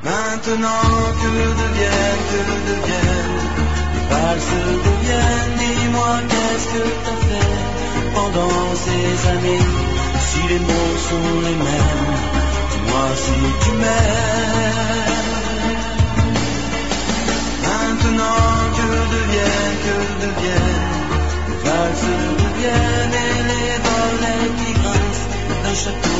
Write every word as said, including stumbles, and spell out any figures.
Maintenant que deviennent, que deviennent les valses deviennent, dis-moi qu'est-ce que t'as fait pendant ces années. Si les mots sont les mêmes, dis-moi si tu m'aimes. Maintenant que deviennent, que deviennent les valses deviennent et les volets qui grincent d'un château